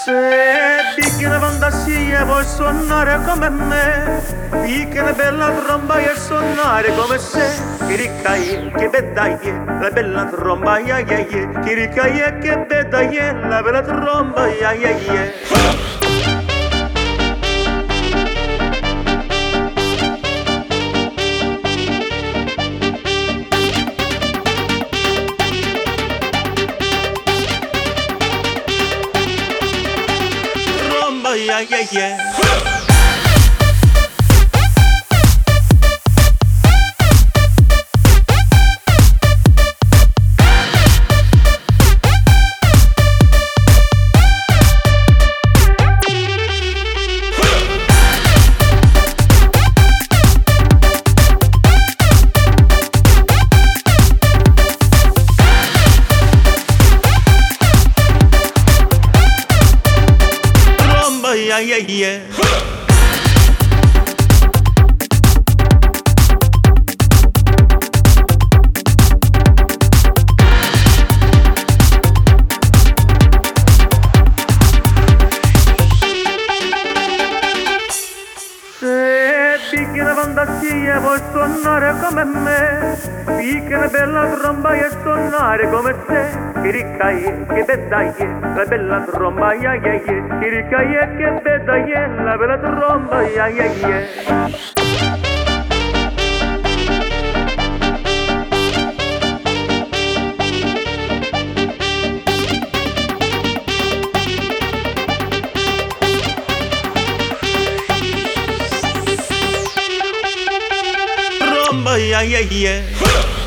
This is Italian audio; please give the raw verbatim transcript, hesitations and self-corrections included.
Se picchia fantasia vuoi suonare come me, picchia una bella tromba e suonare come se. Che ricai, che bedaglie, la bella tromba, ya ya ya. Che ricai e che bedaglie, la bella tromba, ya ya ya. Yeah, yeah, yeah. Yeah, yeah, yeah. Se picchia una fantasia vuoi suonare come me, picchia una bella tromba e suonare come te. Che ricai, che bedaglie, la bella tromba, ya ya ya. Che ricai e che bedaglie, la bella tromba, ya ya ya. Yeah, yeah, yeah.